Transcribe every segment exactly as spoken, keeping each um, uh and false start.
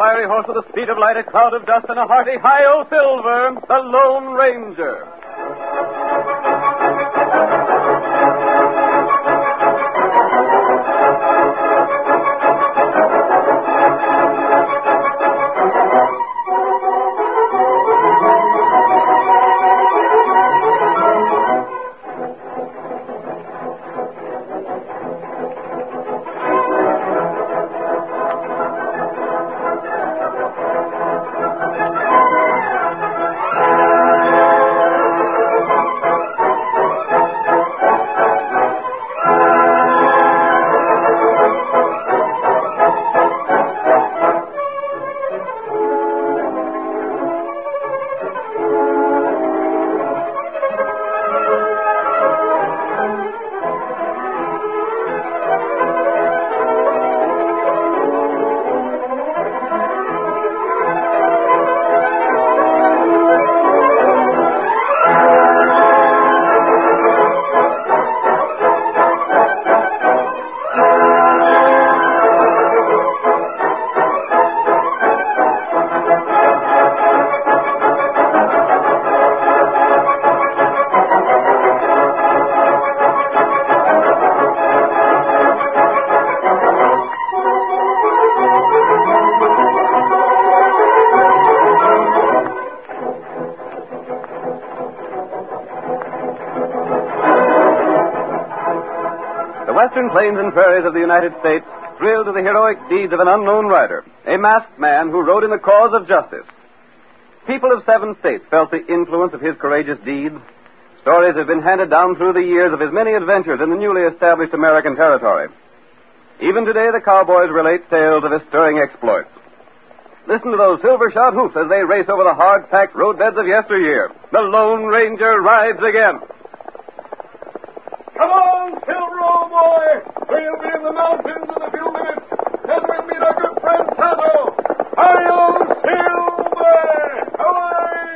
fiery horse with the speed of light, a cloud of dust, and a hearty hi-yo Silver, the Lone Ranger. The western plains and prairies of the United States thrilled to the heroic deeds of an unknown rider, a masked man who rode in the cause of justice. People of seven states felt the influence of his courageous deeds. Stories have been handed down through the years of his many adventures in the newly established American territory. Even today, the cowboys relate tales of his stirring exploits. Listen to those silver-shod hoofs as they race over the hard-packed roadbeds of yesteryear. The Lone Ranger rides again. Come on, Silver, old boy. We'll be in the mountains in a few minutes. Then we'll meet our good friend Tonto. Hi-yo, Silver! Away!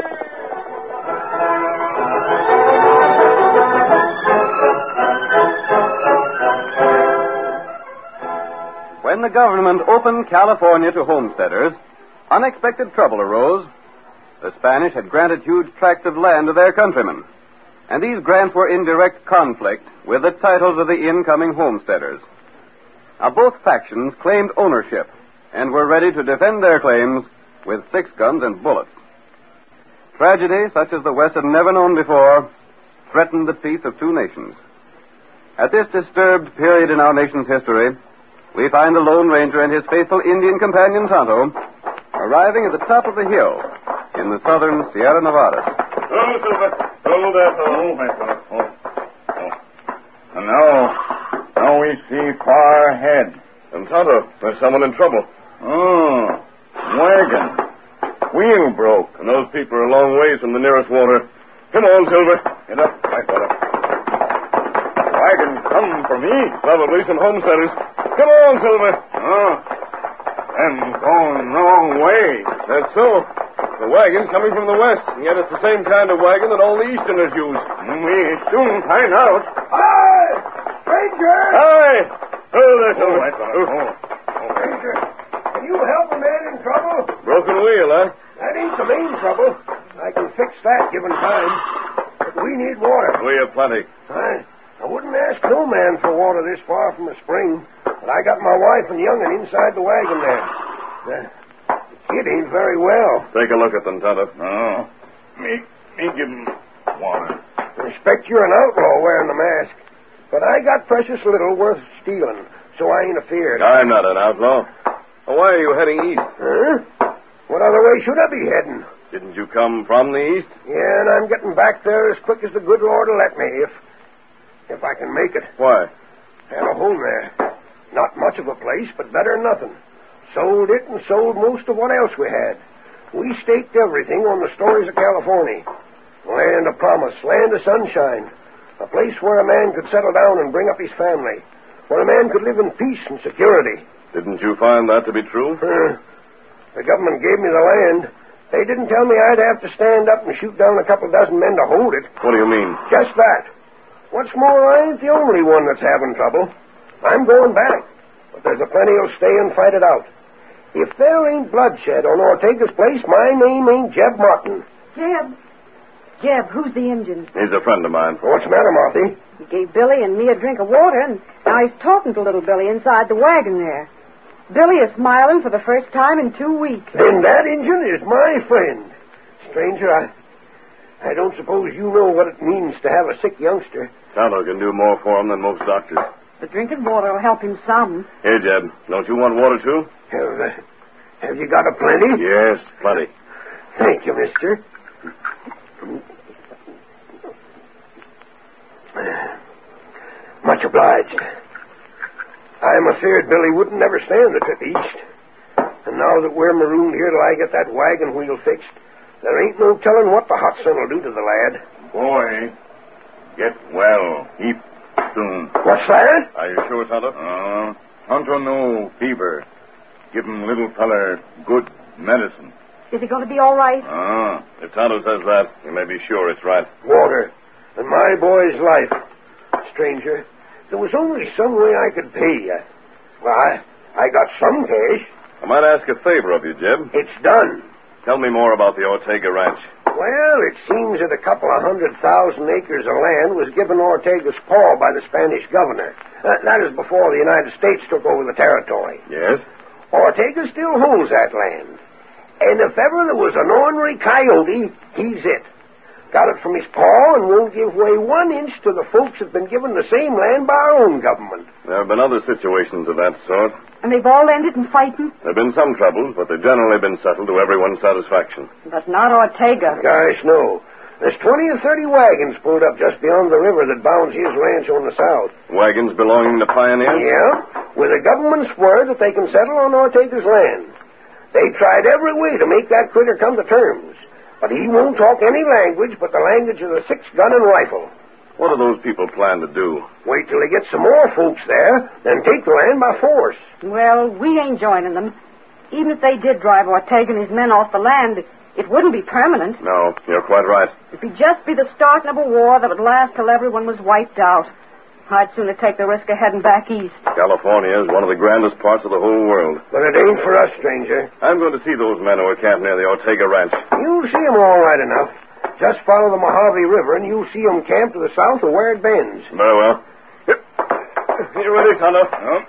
When the government opened California to homesteaders, unexpected trouble arose. The Spanish had granted huge tracts of land to their countrymen, and these grants were in direct conflict with the titles of the incoming homesteaders. Now, both factions claimed ownership and were ready to defend their claims with six guns and bullets. Tragedy, such as the West had never known before, threatened the peace of two nations. At this disturbed period in our nation's history, we find the Lone Ranger and his faithful Indian companion Tonto arriving at the top of the hill in the southern Sierra Nevadas. Oh, Silver. Oh, that's all. Oh, oh, oh. And now, now we see far ahead. And Tonto, there's someone in trouble. Oh, wagon. Wheel broke. And those people are a long ways from the nearest water. Come on, Silver. Get up, my fellow. Wagon come for me. Probably some homesteaders. Come on, Silver. Oh, and going wrong way. That's so. The wagon's coming from the west, and yet it's the same kind of wagon that all the Easterners use. We soon find out. Hi! Ranger! Hi! Oh, there, Silver. Oh, oh, oh. Ranger, can you help a man in trouble? Broken wheel, huh? That ain't the main trouble. I can fix that given time. But we need water. We have plenty. I, I wouldn't ask no man for water this far from the spring, but I got my wife and young'un inside the wagon there. Uh, It ain't very well. Take a look at them, Tonto. Oh, me, me give him water. I expect you're an outlaw wearing the mask, but I got precious little worth stealing, so I ain't afeard. I'm not an outlaw. Why are you heading east? Huh? What other way should I be heading? Didn't you come from the east? Yeah, and I'm getting back there as quick as the good Lord will let me, if if I can make it. Why? Had a home there. Not much of a place, but better than nothing. Sold it and sold most of what else we had. We staked everything on the stories of California. Land of promise, land of sunshine. A place where a man could settle down and bring up his family. Where a man could live in peace and security. Didn't you find that to be true? Uh, the government gave me the land. They didn't tell me I'd have to stand up and shoot down a couple dozen men to hold it. What do you mean? Just that. What's more, I ain't the only one that's having trouble. I'm going back. But there's a plenty who'll stay and fight it out. If there ain't bloodshed on Ortega's place, my name ain't Jeb Martin. Jeb. Jeb, who's the Injun? He's a friend of mine. What's the matter, Marthy? He gave Billy and me a drink of water, and now he's talking to little Billy inside the wagon there. Billy is smiling for the first time in two weeks. Then that Injun is my friend. Stranger, I... I don't suppose you know what it means to have a sick youngster. Tonto can do more for him than most doctors. The drinking water will help him some. Here, Jeb. Don't you want water, too? Have, uh, have you got a plenty? Yes, plenty. Thank you, mister. Much obliged. I'm afeard Billy wouldn't never stand the trip east. And now that we're marooned here till I get that wagon wheel fixed, there ain't no telling what the hot sun will do to the lad. Boy, get well heap soon. What's that? Are you sure, Tonto? Uh, Tonto no fever. Give him little feller good medicine. Is he going to be all right? Ah, If Tonto says that, you may be sure it's right. Water. And my boy's life. Stranger, there was only some way I could pay you. Well, I, I got some cash. I might ask a favor of you, Jeb. It's done. Tell me more about the Ortega Ranch. Well, it seems that a couple of hundred thousand acres of land was given Ortega's paw by the Spanish governor. Uh, that is before the United States took over the territory. Yes? Ortega still holds that land. And if ever there was an ornery coyote, he's it. Got it from his paw and won't give way one inch to the folks that've been given the same land by our own government. There have been other situations of that sort. And they've all ended in fighting? There have been some troubles, but they've generally been settled to everyone's satisfaction. But not Ortega. Gosh, no. There's twenty or thirty wagons pulled up just beyond the river that bounds his ranch on the south. Wagons belonging to pioneers? Yeah, with the government's word that they can settle on Ortega's land. They tried every way to make that critter come to terms. But he won't talk any language but the language of the six-gun and rifle. What do those people plan to do? Wait till they get some more folks there, then take the land by force. Well, we ain't joining them. Even if they did drive Ortega and his men off the land, it wouldn't be permanent. No, you're quite right. It'd just be the starting of a war that would last till everyone was wiped out. I'd sooner take the risk of heading back east. California is one of the grandest parts of the whole world. But it ain't for us, stranger. I'm going to see those men who are camped near the Ortega Ranch. You'll see 'em all right enough. Just follow the Mojave River, and you'll see 'em camped to the south of where it bends. Very well. Yep. You ready, Tonto? Oh.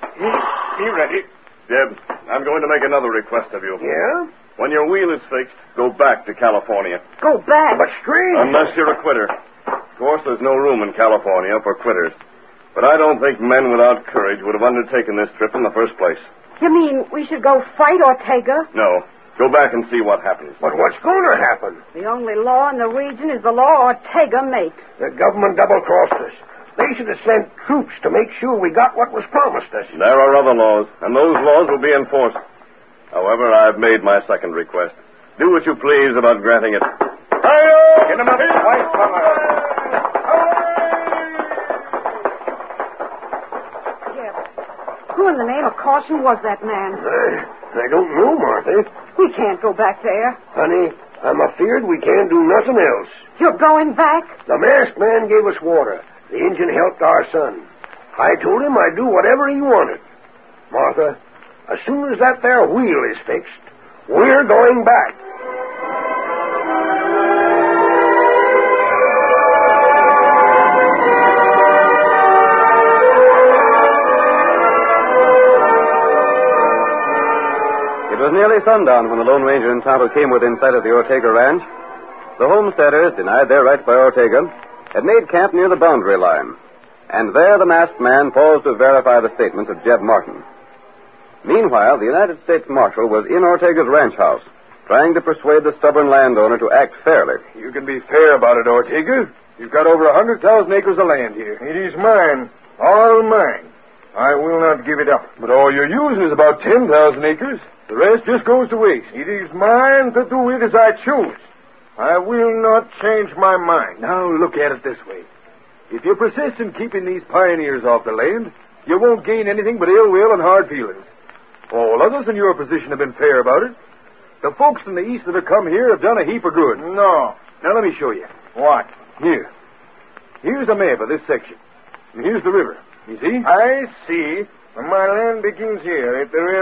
He ready. Jeb, I'm going to make another request of you. Yeah? When your wheel is fixed, go back to California. Go back. But strange. Unless you're a quitter. Of course, there's no room in California for quitters. But I don't think men without courage would have undertaken this trip in the first place. You mean we should go fight Ortega? No. Go back and see what happens. But what's going to happen? The only law in the region is the law Ortega makes. The government double-crossed us. They should have sent troops to make sure we got what was promised us. There are other laws, and those laws will be enforced. However, I've made my second request. Do what you please about granting it. Hi-yo! Get him up, white fella. Jeb, who in the name of caution was that man? I, I don't know, Martha. We can't go back there. Honey, I'm afeard we can't do nothing else. You're going back? The masked man gave us water. The Injun helped our son. I told him I'd do whatever he wanted. Martha, as soon as that there wheel is fixed, we're going back. It was nearly sundown when the Lone Ranger and Tonto came within sight of the Ortega Ranch. The homesteaders, denied their rights by Ortega, had made camp near the boundary line. And there the masked man paused to verify the statement of Jeb Martin. Meanwhile, the United States Marshal was in Ortega's ranch house, trying to persuade the stubborn landowner to act fairly. You can be fair about it, Ortega. You've got over a hundred thousand acres of land here. It is mine. All mine. I will not give it up. But all you're using is about ten thousand acres. The rest just goes to waste. It is mine to do with as I choose. I will not change my mind. Now, look at it this way. If you persist in keeping these pioneers off the land, you won't gain anything but ill will and hard feelings. All others in your position have been fair about it. The folks in the east that have come here have done a heap of good. No. Now, let me show you. What? Here. Here's a map of this section. And here's the river. You see? I see. My land begins here. If the river is the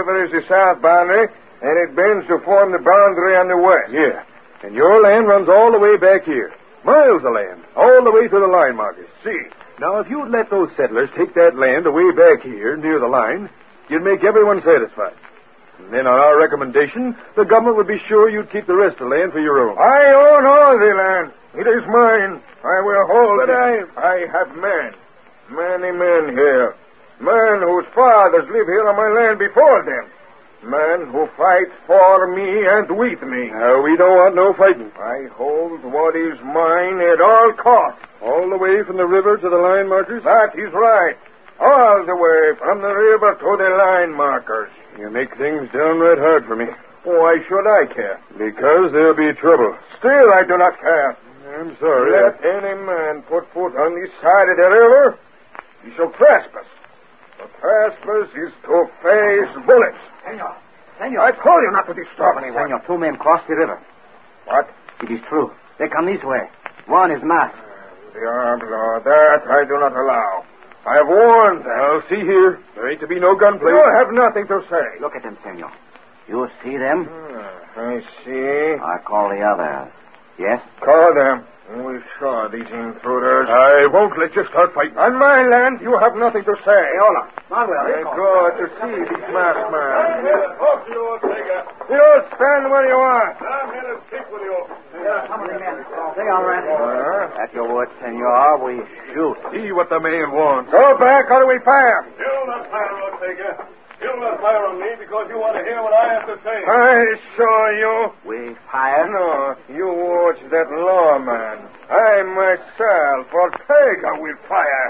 south boundary, and it bends to form the boundary on the west. Yeah. And your land runs all the way back here. Miles of land, all the way to the line markers. See. Now, if you'd let those settlers take that land away back here, near the line, you'd make everyone satisfied. And then on our recommendation, the government would be sure you'd keep the rest of the land for your own. I own all the land. It is mine. I will hold but it. I... I have men. Many men here. Men whose fathers live here on my land before them. Men who fight for me and with me. Uh, we don't want no fighting. I hold what is mine at all costs. All the way from the river to the line markers? That is right. All the way from the river to the line markers. You make things downright hard for me. Why should I care? Because there'll be trouble. Still, I do not care. I'm sorry. Let I... any man put foot on this side of the river, he shall trespass. To trespass is to face bullets. Senor, senor. I told you not to disturb anyone. Senor, two men crossed the river. What? It is true. They come this way. One is masked. Diablo, that I do not allow. I have warned them. Now, see here. There ain't to be no gunplay. You have nothing to say. Look at them, senor. You see them? Uh, I see. I call the others. Yes? Call them. We saw these intruders. I won't let you start fighting. On my land, you have nothing to say. Hey, hola. Manuel, I go to see these masked men. I'm here to talk to you, Ortega. You stand where you are. I'm here to speak with you. Some of the men. They are ready. Uh, At your word, senor, we shoot. See what the man wants. Go back, or do we fire? You'll not fire, Ortega. You'll not fire on me because you want to hear what I have to say. I saw you. We fire? No, you watch that lawman. I myself, Ortega, will fire.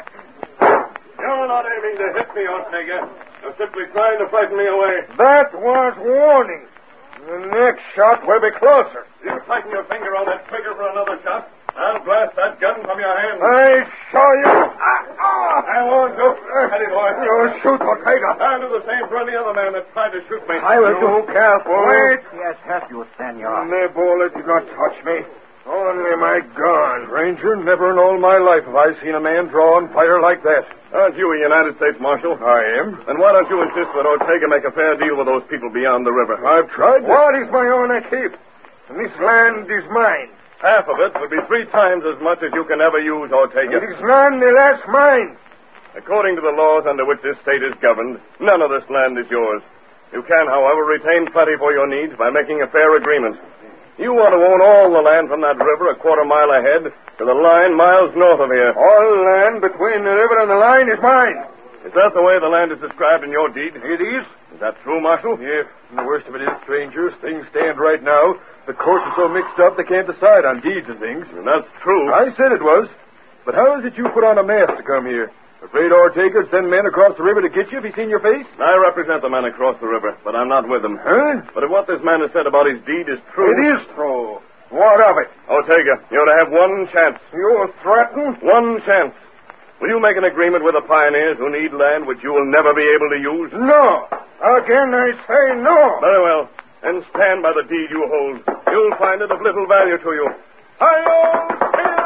You're not aiming to hit me, Ortega. You're simply trying to frighten me away. That was warning. The next shot will be closer. You tighten your finger on that trigger for another shot, I'll blast that gun from your hand. I saw you. Ah, ah. I won't do. Steady, boy. You shoot, Ortega. I'll do the same for any other man that tried to shoot me. I will do. Careful. Wait. Yes, have you, senor. The bullet did not touch me. Only my gun. Ranger, never in all my life have I seen a man draw and fire like that. Aren't you a United States Marshal? I am. Then why don't you insist that Ortega make a fair deal with those people beyond the river? I've tried. What is my own I keep? And this land is mine. Half of it would be three times as much as you can ever use, Ortega. It is none the less mine. According to the laws under which this state is governed, none of this land is yours. You can, however, retain plenty for your needs by making a fair agreement. You want to own all the land from that river a quarter mile ahead to the line miles north of here. All land between the river and the line is mine. Is that the way the land is described in your deed? It is. Is that true, Marshal? Yes. And the worst of it is, strangers, things stand right now. The courts are so mixed up they can't decide on deeds and things. And that's true. I said it was. But how is it you put on a mask to come here? Afraid Ortega would send men across the river to get you if he seen your face? I represent the man across the river, but I'm not with them. Huh? But if what this man has said about his deed is true... It is true. What of it? Ortega, you're to have one chance. You threaten? One chance. Will you make an agreement with the pioneers who need land which you will never be able to use? No. Again, I say no. Very well. Then stand by the deed you hold. You'll find it of little value to you. Hi-yo!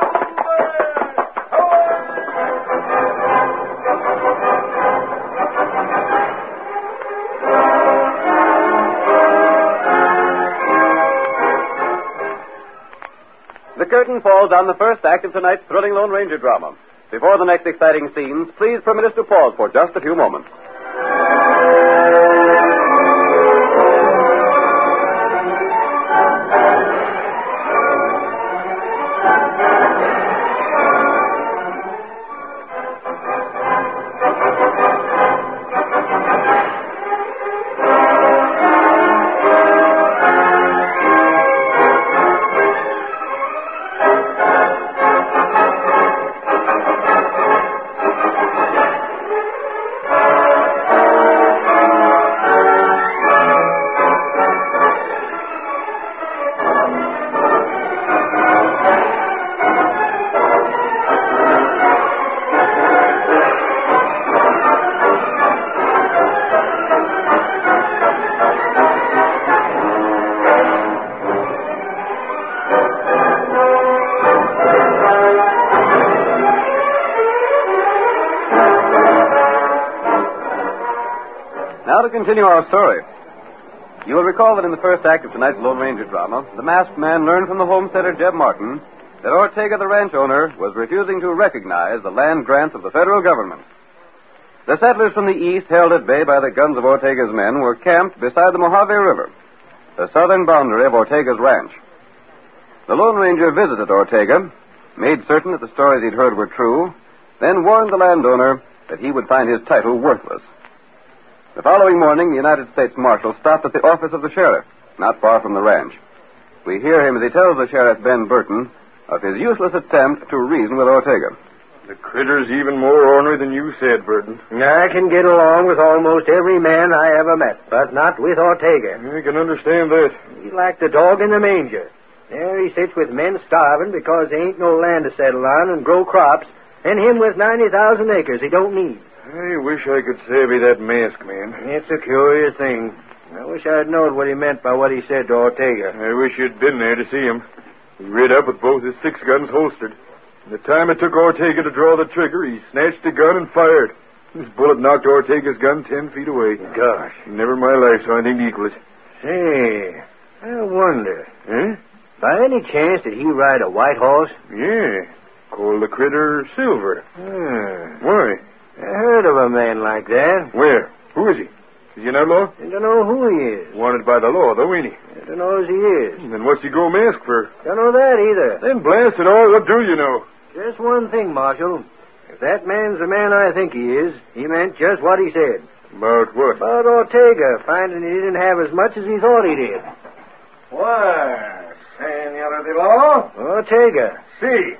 The curtain falls on the first act of tonight's thrilling Lone Ranger drama. Before the next exciting scenes, please permit us to pause for just a few moments. Now to continue our story. You will recall that in the first act of tonight's Lone Ranger drama, the masked man learned from the homesteader, Jeb Martin, that Ortega, the ranch owner, was refusing to recognize the land grants of the federal government. The settlers from the east, held at bay by the guns of Ortega's men, were camped beside the Mojave River, the southern boundary of Ortega's ranch. The Lone Ranger visited Ortega, made certain that the stories he'd heard were true, then warned the landowner that he would find his title worthless. The following morning, the United States Marshal stopped at the office of the sheriff, not far from the ranch. We hear him as he tells the sheriff, Ben Burton, of his useless attempt to reason with Ortega. The critter's even more ornery than you said, Burton. I can get along with almost every man I ever met, but not with Ortega. I can understand that. He's like the dog in the manger. There he sits with men starving because there ain't no land to settle on and grow crops, and him with ninety thousand acres he don't need. I wish I could savvy that masked man. It's a curious thing. I wish I'd known what he meant by what he said to Ortega. I wish you'd been there to see him. He rid up with both his six guns holstered. And the time it took Ortega to draw the trigger, he snatched a gun and fired. His bullet knocked Ortega's gun ten feet away. Gosh. Never in my life saw anything to equal it. Say, I wonder. Huh? By any chance did he ride a white horse? Yeah. Called the critter Silver. Hmm. Why? I heard of a man like that. Where? Who is he? Is he an outlaw? I don't know who he is. Wanted by the law, though, ain't he? I don't know as he is. Then what's he go masked for? Don't know that either. Then blast it all, what do you know? Just one thing, Marshal. If that man's the man I think he is, he meant just what he said. About what? About Ortega, finding he didn't have as much as he thought he did. Why, Senora de Law? Ortega. See.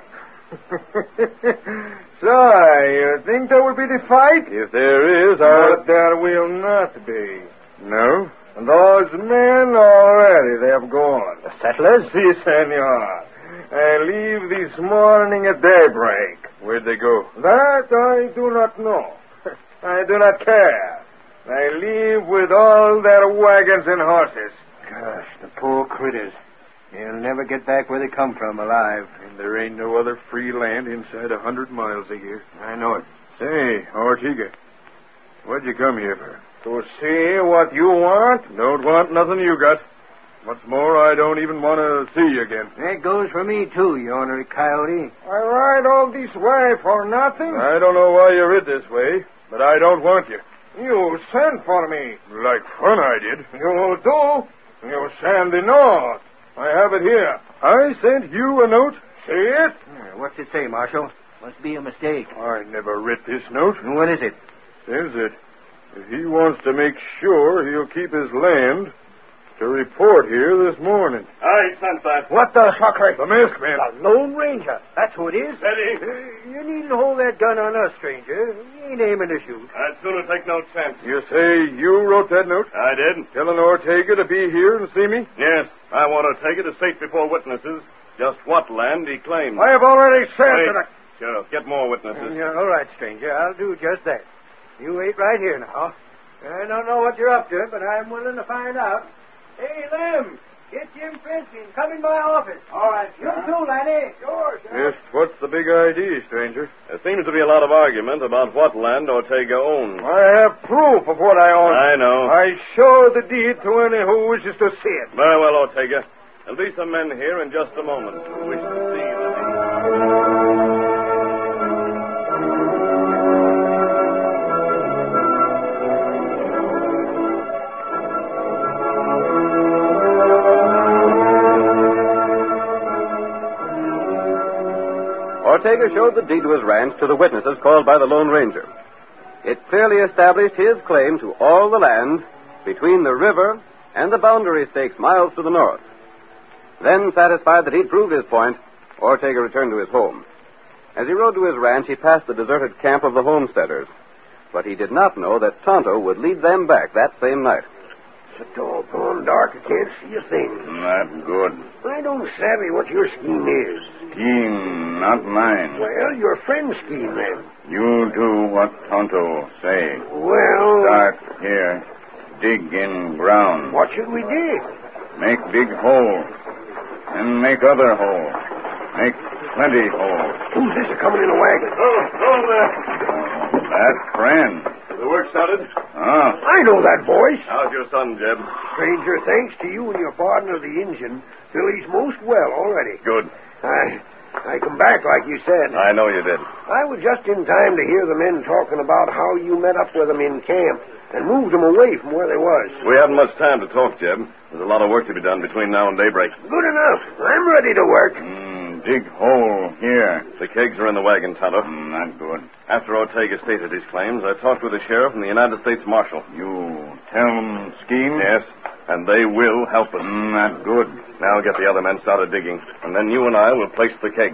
So, you think there will be the fight? If there is, I... But there will not be. No? Those men already, they have gone. The settlers? Si, senor. I leave this morning at daybreak. Where'd they go? That I do not know. I do not care. I leave with all their wagons and horses. Gosh, the poor critters. They'll never get back where they come from alive. And there ain't no other free land inside a hundred miles of here. I know it. Say, Ortega, what'd you come here for? To see what you want? Don't want nothing you got. What's more, I don't even want to see you again. That goes for me, too, you ornery coyote. I ride all this way for nothing? I don't know why you rid this way, but I don't want you. You sent for me. Like fun I did. You do? You send the note. I have it here. I sent you a note? See it? Yeah, what's it say, Marshal? Must be a mistake. I never writ this note. What is it? Says that if he wants to make sure he'll keep his land, to report here this morning. I sent that. What the fucker? The masked man. The Lone Ranger. That's who it is. Steady. Uh, you needn't hold that gun on us, stranger. You ain't aiming to shoot. I'd sooner take no chance. You say you wrote that note? I did. Telling Ortega to be here and see me? Yes, I want to take it to state before witnesses just what land he claims. I have already said Wait. that I... Sheriff, get more witnesses. Yeah, all right, stranger. I'll do just that. You wait right here now. I don't know what you're up to, but I'm willing to find out. Hey, Lem, get Jim Frisky and come in my office. All right, you too, Lanny. Sure, sure. Yes, what's the big idea, stranger? There seems to be a lot of argument about what land Ortega owns. I have proof of what I own. I know. I show the deed to any who wishes to see it. Very well, Ortega. There'll be some men here in just a moment who wish to see the deed. Ortega showed the deed to his ranch to the witnesses called by the Lone Ranger. It clearly established his claim to all the land between the river and the boundary stakes miles to the north. Then, satisfied that he'd proved his point, Ortega returned to his home. As he rode to his ranch, he passed the deserted camp of the homesteaders. But he did not know that Tonto would lead them back that same night. It's so doggone dark, I can't see a thing. Not good. I don't savvy what your scheme is. Scheme, not mine. Well, your friend's scheme, then. You do what Tonto say. Well... Start here. Dig in ground. What should we dig? Make big hole. And make other hole. Make plenty hole. Who's this coming in a wagon? Oh, oh there. That friend. The work started? Ah. I know that voice. How's your son, Jeb? Stranger, thanks to you and your partner, the Injun, Billy's most well already. Good. I I come back like you said. I know you did. I was just in time to hear the men talking about how you met up with them in camp and moved them away from where they was. We haven't much time to talk, Jeb. There's a lot of work to be done between now and daybreak. Good enough. I'm ready to work. Mm, dig hole here. The kegs are in the wagon, Tonto. Mm, not good. After Ortega stated his claims, I talked with the sheriff and the United States Marshal. You tell them scheme? Yes, and they will help us. Mm, not good. Now get the other men started digging, and then you and I will place the kegs.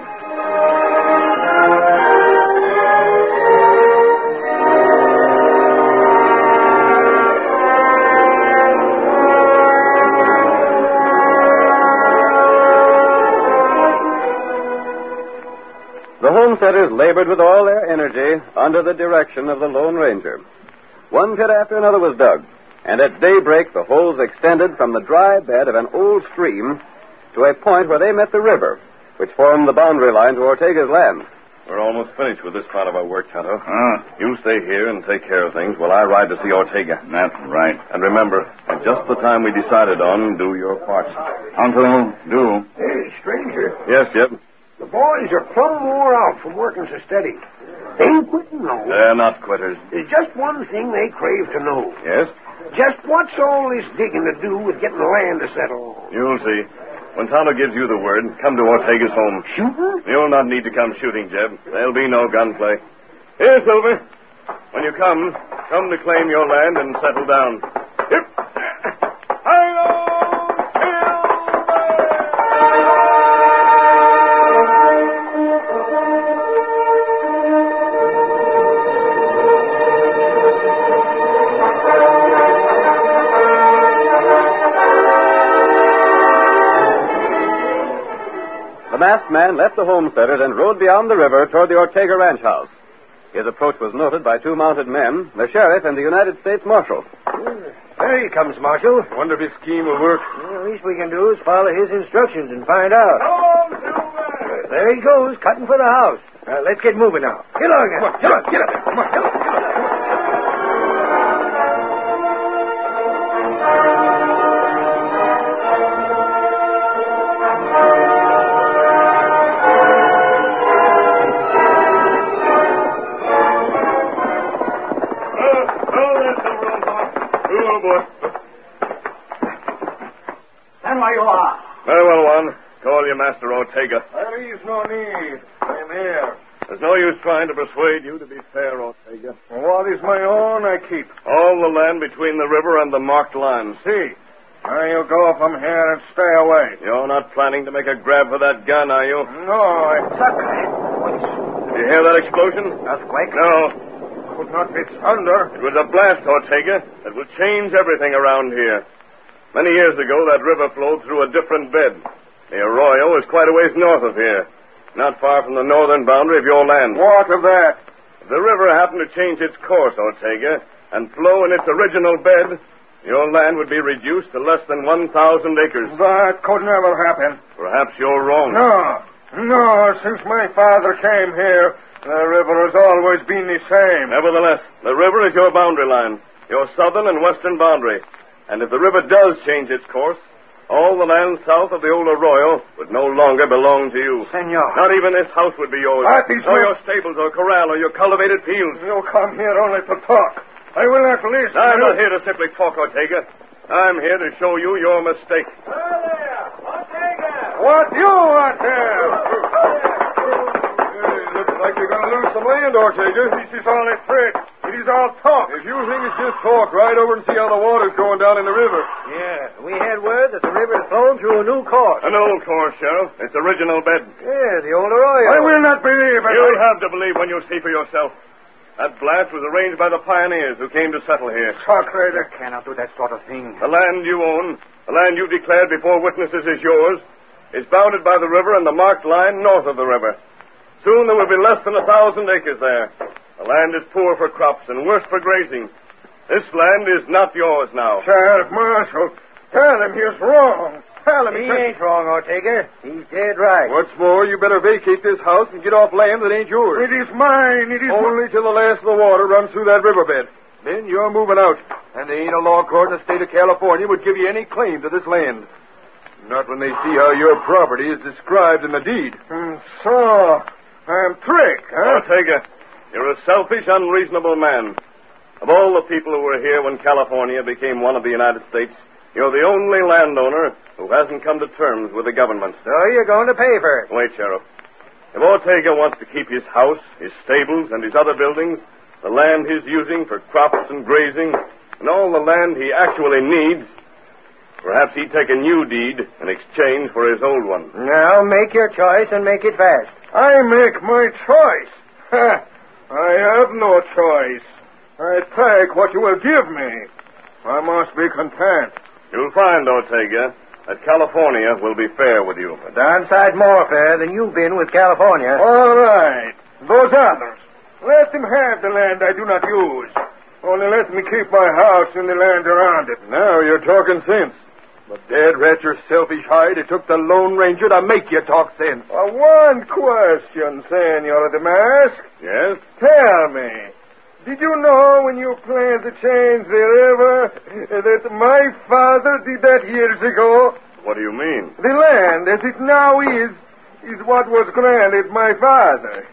The homesteaders labored with all their energy under the direction of the Lone Ranger. One pit after another was dug, and at daybreak the holes extended from the dry bed of an old stream to a point where they met the river, which formed the boundary line to Ortega's land. We're almost finished with this part of our work, Tonto. Ah, You stay here and take care of things while I ride to see Ortega. that's right. And remember, at just the time we decided on, do your part. Uncle, do. Hey, stranger, Yes, Jeb? the boys are plumb wore out from working so steady. They ain't quitting, no. They're not quitters. There's just one thing they crave to know. Yes? Just what's all this digging to do with getting the land to settle on? You'll see. When Tonto gives you the word, come to Ortega's home. Shooting? You'll not need to come shooting, Jeb. There'll be no gunplay. Here, Silver. When you come, come to claim your land and settle down. Hip! Hi-yo, Silver! The masked man left the homesteaders and rode beyond the river toward the Ortega ranch house. His approach was noted by two mounted men, the sheriff and the United States Marshal. There he comes, Marshal. Wonder if his scheme will work. Well, the least we can do is follow his instructions and find out. There he goes, cutting for the house. Now, let's get moving now. Get on, guys. Come on, get up there. Come on, get up. Stand where you are. Very well, one. Call your master Ortega. There is no need. I'm here. There's no use trying to persuade you to be fair, Ortega. What is my own, I keep. All the land between the river and the marked lines. See. Now you go from here and stay away. You're not planning to make a grab for that gun, are you? No, I Did you hear that explosion? Earthquake? No. could not be thunder. It was a blast, Ortega, that will change everything around here. Many years ago, that river flowed through a different bed. The Arroyo is quite a ways north of here, not far from the northern boundary of your land. What of that? If the river happened to change its course, Ortega, and flow in its original bed, your land would be reduced to less than one thousand acres. That could never happen. Perhaps you're wrong. No, no, since my father came here, the river has always been the same. Nevertheless, the river is your boundary line, your southern and western boundary. And if the river does change its course, all the land south of the old Arroyo would no longer belong to you. Senor. Not even this house would be yours. That is Nor my- your stables or corral or your cultivated fields. You come here only to talk. I will not listen. I'm not here to simply talk, Ortega. I'm here to show you your mistake. What you want there? Looks like you're going to lose some land, Ortega. This is all a trick. It is all talk. If you think it's just talk, ride over and see how the water's going down in the river. Yeah, we had word that the river had flown through a new course. An old course, Sheriff. Its original bed. Yeah, the old Arroyo. I will not believe it. You'll have to believe when you see for yourself. That blast was arranged by the pioneers who came to settle here. Sacre de... Cannot do that sort of thing. The land you own, the land you declared before witnesses is yours, is bounded by the river and the marked line north of the river. Soon there will be less than a thousand acres there. The land is poor for crops and worse for grazing. This land is not yours now. Sheriff Marshal, tell him he's wrong. Let me He ain't wrong, Ortega. He's dead right. What's more, you better vacate this house and get off land that ain't yours. It is mine. It is only till the last of the water runs through that riverbed. Then you're moving out, and there ain't a law court in the state of California would give you any claim to this land. Not when they see how your property is described in the deed. Mm, so, I'm tricked, huh? Ortega, you're a selfish, unreasonable man. Of all the people who were here when California became one of the United States, you're the only landowner who hasn't come to terms with the government. So you're going to pay for it. Wait, Sheriff. If Ortega wants to keep his house, his stables, and his other buildings, the land he's using for crops and grazing, and all the land he actually needs, perhaps he'd take a new deed in exchange for his old one. Now, make your choice and make it fast. I make my choice. Ha! I have no choice. I take what you will give me. I must be content. You'll find, Ortega, that California will be fair with you. A darn sight more fair than you've been with California. All right. Those others. Let them have the land I do not use. Only let me keep my house and the land around it. Now you're talking sense. But dead rat your selfish hide, it took the Lone Ranger to make you talk sense. Uh, one question, Senor de Mask. Yes? Tell me, did you know when you planned to change the river that my father did that years ago? What do you mean? The land, as it now is, is what was granted my father.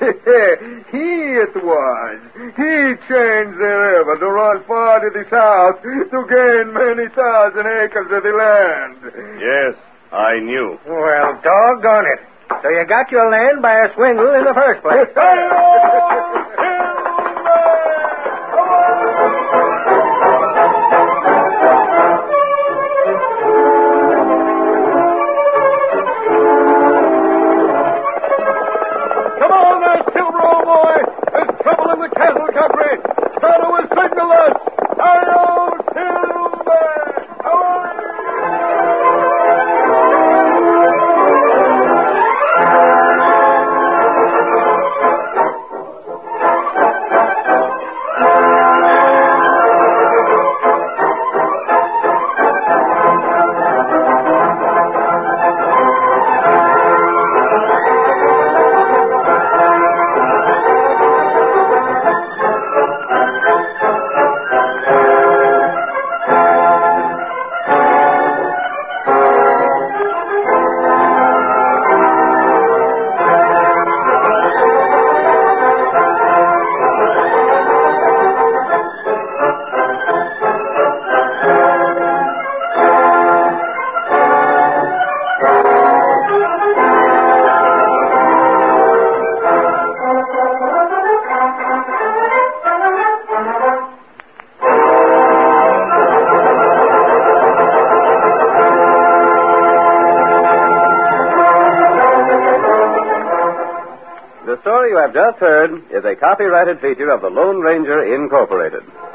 He it was. He changed the river to run far to the south to gain many thousand acres of the land. Yes, I knew. Well, doggone it. So you got your land by a swindle in the first place. The story you have just heard is a copyrighted feature of the Lone Ranger Incorporated.